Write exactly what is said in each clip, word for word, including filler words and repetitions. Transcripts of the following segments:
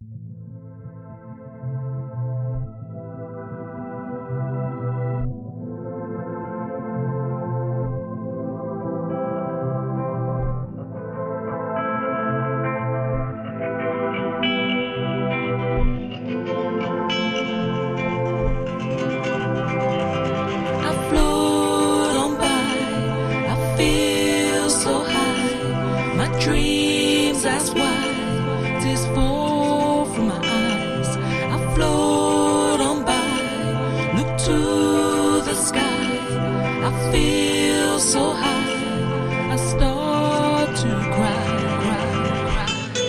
Dreams as wide, tears fall from my eyes. I float on by, look to the sky. I feel so high, I start to cry, cry, cry.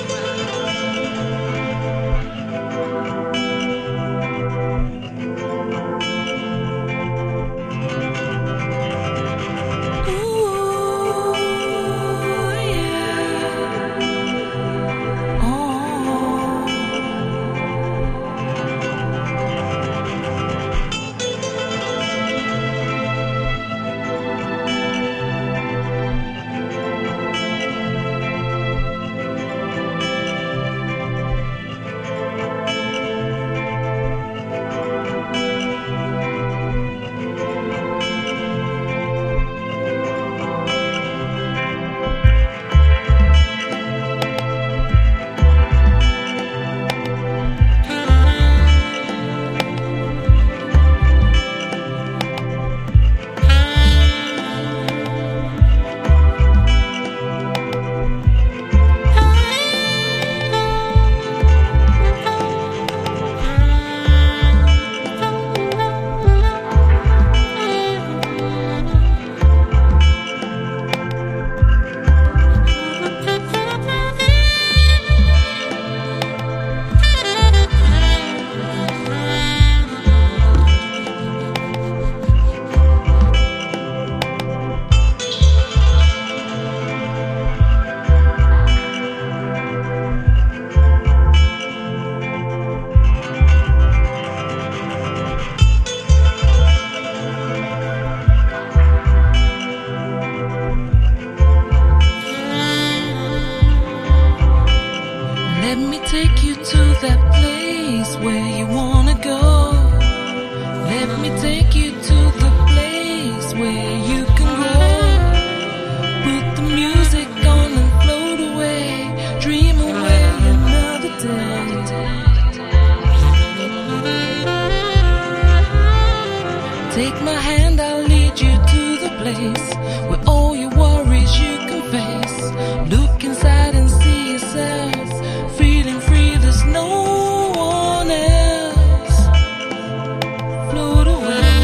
Let me take you to that place where you wanna go. Let me take you to the place where you can go. Put the music on and float away, dream away another day. Take my hand, I'll lead you to the place where all your worries you can face. Look inside and see yourself. Feeling free, there's no one else. Float away,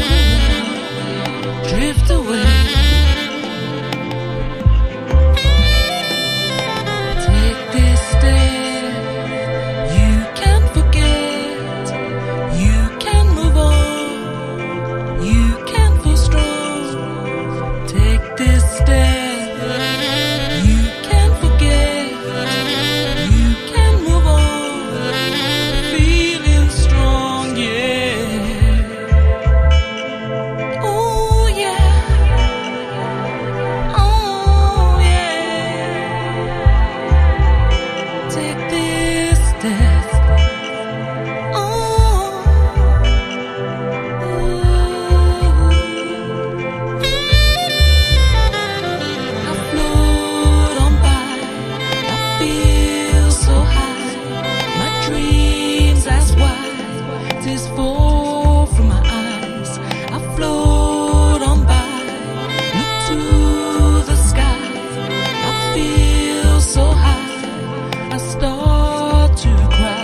drift away. Take this step, you can't forget. You can move on, you can feel strong. Take this step. Tears fall from my eyes. I float on by, look to the sky. I feel so high, I start to cry.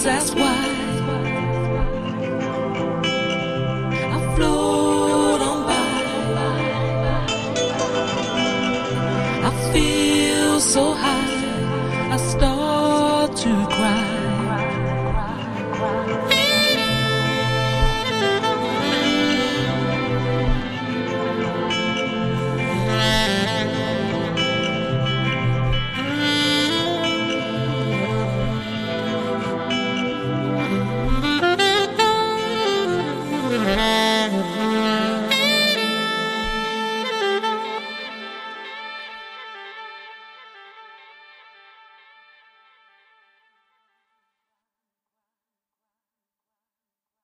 that's why I float on by. I feel so high, I start to cry. Mm-hmm.